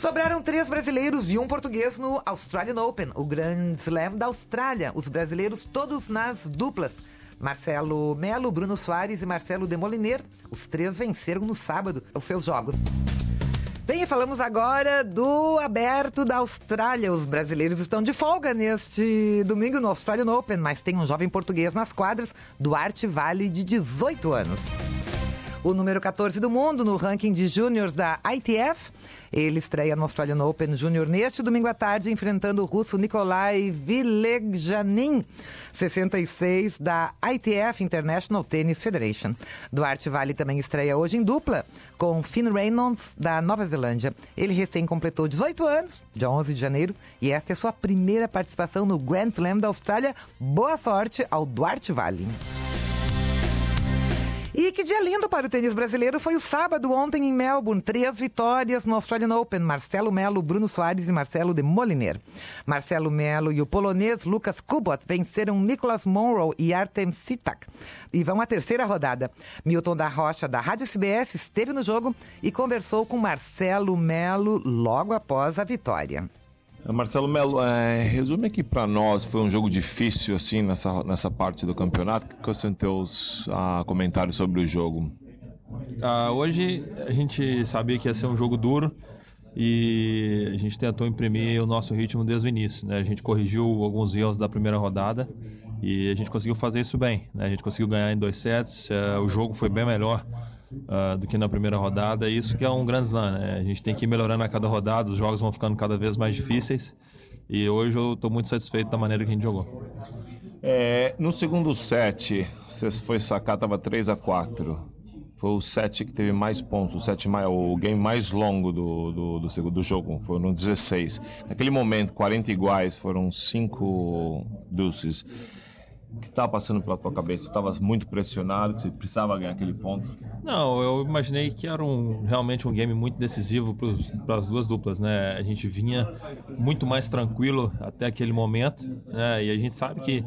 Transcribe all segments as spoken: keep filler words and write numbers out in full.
Sobraram três brasileiros e um português no Australian Open, o Grand Slam da Austrália. Os brasileiros todos nas duplas. Marcelo Melo, Bruno Soares e Marcelo Demoliner. Os três venceram no sábado os seus jogos. Bem, e falamos agora do Aberto da Austrália. Os brasileiros estão de folga neste domingo no Australian Open, mas tem um jovem português nas quadras, Duarte Vale, de dezoito anos. O número catorze do mundo no ranking de júniors da I T F. Ele estreia no Australian Open Júnior neste domingo à tarde, enfrentando o russo Nikolai Vilegjanin, sessenta e seis da I T F International Tennis Federation. Duarte Vale também estreia hoje em dupla com Finn Reynolds, da Nova Zelândia. Ele recém completou dezoito anos, dia onze de janeiro, e esta é sua primeira participação no Grand Slam da Austrália. Boa sorte ao Duarte Vale. E que dia lindo para o tênis brasileiro foi o sábado ontem em Melbourne. Três vitórias no Australian Open. Marcelo Melo, Bruno Soares e Marcelo Demoliner. Marcelo Melo e o polonês Lucas Kubot venceram Nicholas Monroe e Artem Sitak. E vão à terceira rodada. Milton da Rocha, da Rádio C B S, esteve no jogo e conversou com Marcelo Melo logo após a vitória. Marcelo Melo, é, resume aqui para nós, foi um jogo difícil assim nessa, nessa parte do campeonato. Quais são teus ah, comentários sobre o jogo? Ah, hoje a gente sabia que ia ser um jogo duro e a gente tentou imprimir o nosso ritmo desde o início, né? A gente corrigiu alguns erros da primeira rodada e a gente conseguiu fazer isso bem, né? A gente conseguiu ganhar em dois sets, é, o jogo foi bem melhor Uh, do que na primeira rodada. Isso que é um grande slam, né? A gente tem que ir melhorando a cada rodada, os jogos vão ficando cada vez mais difíceis e hoje eu estou muito satisfeito da maneira que a gente jogou. É, no segundo set, você foi sacar, estava três a quatro. Foi o set que teve mais pontos, o, set mais, o game mais longo do, do, do, segundo, do jogo, foram dezesseis. Naquele momento, quarenta iguais, foram cinco deuces. O que estava passando pela tua cabeça? Você estava muito pressionado, que você precisava ganhar aquele ponto? Não, eu imaginei que era um, realmente um game muito decisivo para as duas duplas, né? A gente vinha muito mais tranquilo até aquele momento, né? E a gente sabe que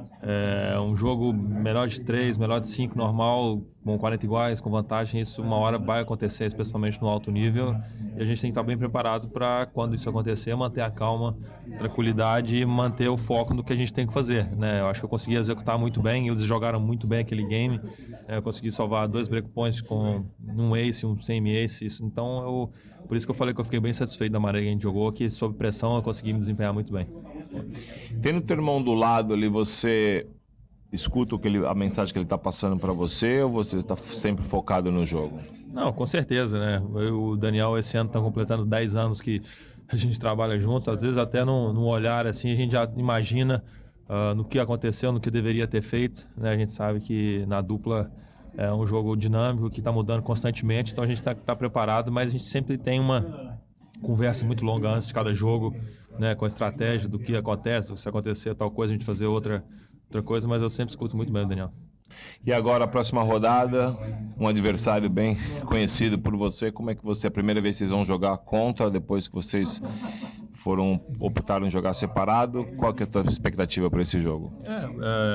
é um jogo melhor de três, melhor de cinco normal, com quarenta iguais, com vantagem, isso uma hora vai acontecer, especialmente no alto nível, e a gente tem que estar bem preparado para, quando isso acontecer, manter a calma, tranquilidade e manter o foco no que a gente tem que fazer, né? Eu acho que eu consegui executar muito bem, eles jogaram muito bem aquele game, eu consegui salvar dois break points com um ace, um semi-ace, então eu, por isso que eu falei que eu fiquei bem satisfeito da maneira que a gente jogou, que sob pressão eu consegui me desempenhar muito bem. Tendo o teu irmão do lado ali, você escuta o que ele, a mensagem que ele está passando para você, ou você está sempre focado no jogo? Não, com certeza, né? Eu e o Daniel esse ano estão completando dez anos que a gente trabalha junto, às vezes até num, num olhar assim a gente já imagina uh, no que aconteceu, no que deveria ter feito, né? A gente sabe que na dupla é um jogo dinâmico que está mudando constantemente, então a gente está tá preparado, mas a gente sempre tem uma conversa muito longa antes de cada jogo, né, com a estratégia do que acontece, se acontecer tal coisa, a gente fazer outra, outra coisa, mas eu sempre escuto muito bem o Daniel. E agora a próxima rodada, um adversário bem conhecido por você, como é que você, a primeira vez que vocês vão jogar contra, depois que vocês foram, optaram em jogar separado, qual que é a tua expectativa para esse jogo? É,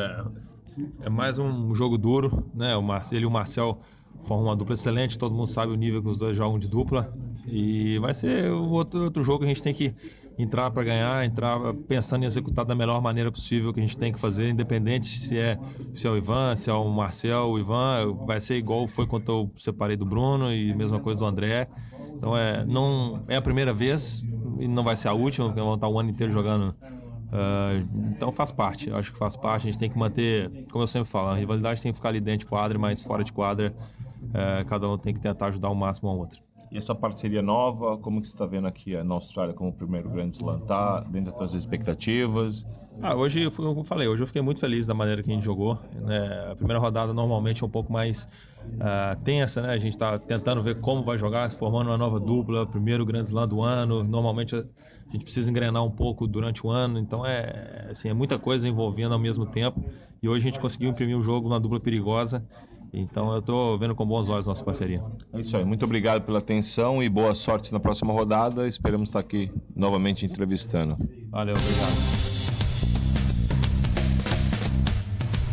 é, é mais um jogo duro, né, o Marcelo e o Marcel formam uma dupla excelente, todo mundo sabe o nível que os dois jogam de dupla e vai ser outro, outro jogo que a gente tem que entrar para ganhar, entrar pensando em executar da melhor maneira possível que a gente tem que fazer, independente se é, se é o Ivan, se é o Marcel, o Ivan, vai ser igual foi quando eu separei do Bruno e mesma coisa do André. Então é, não, é a primeira vez e não vai ser a última, porque vão estar o ano inteiro jogando. Uh, então faz parte, eu acho que faz parte, a gente tem que manter, como eu sempre falo, a rivalidade tem que ficar ali dentro de quadra, mas fora de quadra uh, cada um tem que tentar ajudar o máximo ao outro. E essa parceria nova, como que você está vendo aqui na Austrália como o primeiro Grand Slam? Está dentro das suas expectativas? Ah, hoje, como eu falei, hoje eu fiquei muito feliz da maneira que a gente jogou, né? A primeira rodada normalmente é um pouco mais uh, tensa, né? A gente está tentando ver como vai jogar, formando uma nova dupla, primeiro Grand Slam do ano, normalmente a gente precisa engrenar um pouco durante o ano, então é, assim, é muita coisa envolvendo ao mesmo tempo, e hoje a gente conseguiu imprimir um jogo, uma dupla perigosa. Então eu estou vendo com bons olhos nossa parceria. É isso aí, muito obrigado pela atenção e boa sorte na próxima rodada. Esperamos estar aqui novamente entrevistando. Valeu, obrigado.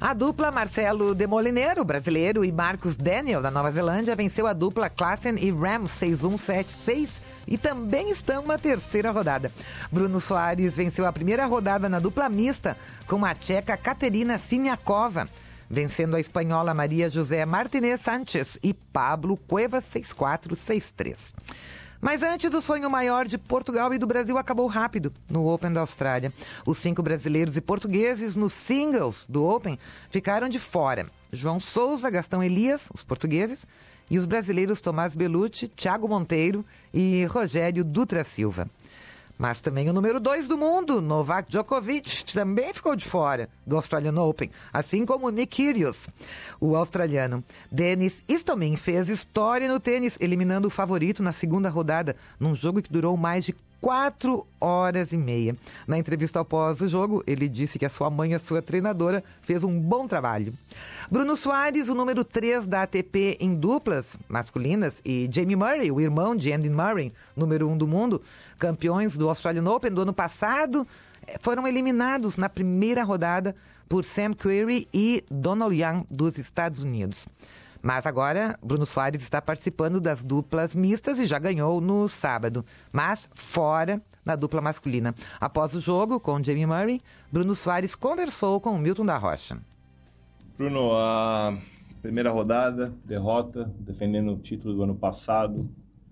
A dupla Marcelo Demoliner, o brasileiro, e Marcus Daniel, da Nova Zelândia, venceu a dupla Klaassen e Ram seis um sete seis e também estão na terceira rodada. Bruno Soares venceu a primeira rodada na dupla mista com a tcheca Katerina Siniakova, vencendo a espanhola Maria José Martínez Sánchez e Pablo Cuevas seis quatro seis três. Mas antes, o sonho maior de Portugal e do Brasil acabou rápido no Open da Austrália. Os cinco brasileiros e portugueses nos singles do Open ficaram de fora. João Souza, Gastão Elias, os portugueses, e os brasileiros Tomás Bellucci, Thiago Monteiro e Rogério Dutra Silva. Mas também o número dois do mundo, Novak Djokovic, também ficou de fora do Australian Open, assim como Nick Kyrgios, o australiano. Denis Istomin fez história no tênis, eliminando o favorito na segunda rodada, num jogo que durou mais de quatro horas e meia. Na entrevista após o jogo, ele disse que a sua mãe, a sua treinadora, fez um bom trabalho. Bruno Soares, o número três da A T P em duplas masculinas, e Jamie Murray, o irmão de Andy Murray, número um do mundo, campeões do Australian Open do ano passado, foram eliminados na primeira rodada por Sam Querrey e Donald Young, dos Estados Unidos. Mas agora, Bruno Soares está participando das duplas mistas e já ganhou no sábado, mas fora na dupla masculina. Após o jogo com Jamie Murray, Bruno Soares conversou com o Milton da Rocha. Bruno, a primeira rodada, derrota, defendendo o título do ano passado.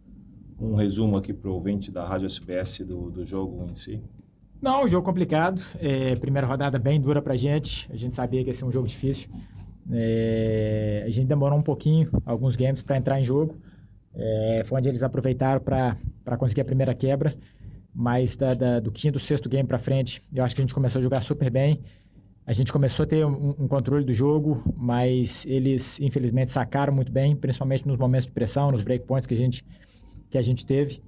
Um resumo aqui para o ouvinte da Rádio S B S do, do jogo em si. Não, um jogo complicado. É, primeira rodada bem dura para a gente. A gente sabia que ia ser um jogo difícil. É, a gente demorou um pouquinho, alguns games, para entrar em jogo. É, foi onde eles aproveitaram para conseguir a primeira quebra. Mas da, da, do quinto, sexto game para frente, eu acho que a gente começou a jogar super bem. A gente começou a ter um, um controle do jogo, mas eles, infelizmente, sacaram muito bem, principalmente nos momentos de pressão, nos breakpoints que a gente, que a gente teve.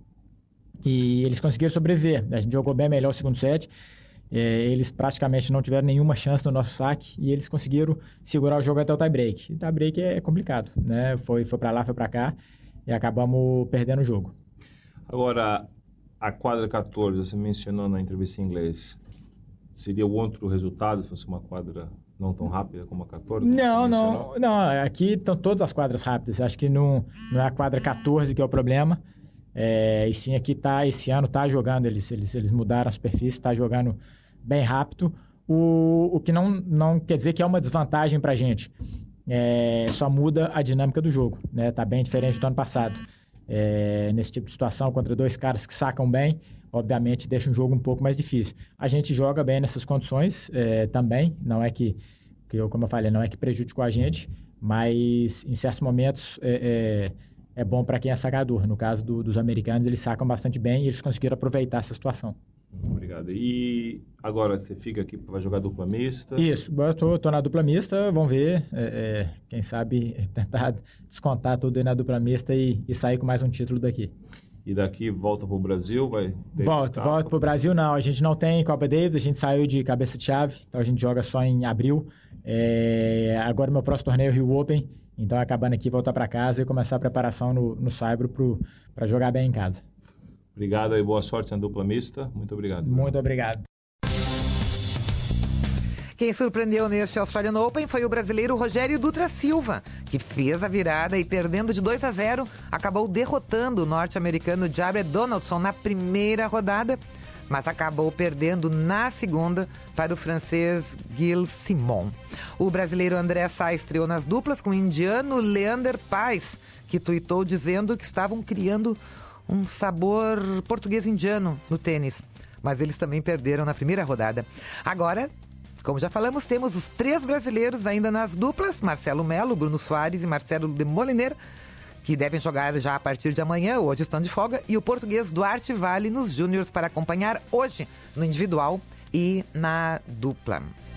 E eles conseguiram sobreviver. A gente jogou bem melhor o segundo set. É, eles praticamente não tiveram nenhuma chance no nosso saque e eles conseguiram segurar o jogo até o tie-break. E tie-break é complicado, né? Foi, foi para lá, foi para cá e acabamos perdendo o jogo. Agora, a quadra catorze, você mencionou na entrevista em inglês, seria o outro resultado se fosse uma quadra não tão rápida como a catorze? Não, não, não. Aqui estão todas as quadras rápidas. Acho que não, não é a quadra catorze que é o problema. É, e sim, aqui tá, esse ano está jogando, eles, eles, eles mudaram a superfície, está jogando bem rápido, o, o que não, não quer dizer que é uma desvantagem para a gente. É, só muda a dinâmica do jogo, né? Tá bem diferente do ano passado. É, nesse tipo de situação, contra dois caras que sacam bem, obviamente deixa um jogo um pouco mais difícil. A gente joga bem nessas condições é, também, não é que, que eu, como eu falei, não é que prejudicou a gente, mas em certos momentos é, é, é bom para quem é sacador. No caso do, dos americanos, eles sacam bastante bem e eles conseguiram aproveitar essa situação. Obrigado. E agora você fica aqui para jogar dupla mista? Isso, eu tô, tô na dupla mista, vamos ver, é, é, quem sabe tentar descontar tudo aí na dupla mista e, e sair com mais um título daqui. E daqui volta para o Brasil? Vai volta, volta para o Brasil não, a gente não tem Copa Davis, a gente saiu de cabeça de chave, então a gente joga só em abril. É, agora meu próximo torneio é o Rio Open, então acabando aqui voltar para casa e começar a preparação no, no Saibro para jogar bem em casa. Obrigado e boa sorte na dupla mista. Muito obrigado. Muito obrigado. Quem surpreendeu neste Australian Open foi o brasileiro Rogério Dutra Silva, que fez a virada e, perdendo de dois a zero, acabou derrotando o norte-americano Jared Donaldson na primeira rodada, mas acabou perdendo na segunda para o francês Gilles Simon. O brasileiro André Sá estreou nas duplas com o indiano Leander Paes, que tuitou dizendo que estavam criando um sabor português-indiano no tênis, mas eles também perderam na primeira rodada. Agora, como já falamos, temos os três brasileiros ainda nas duplas, Marcelo Melo, Bruno Soares e Marcelo Demoliner, que devem jogar já a partir de amanhã, hoje estão de folga, e o português Duarte Vale nos júniores para acompanhar hoje no individual e na dupla.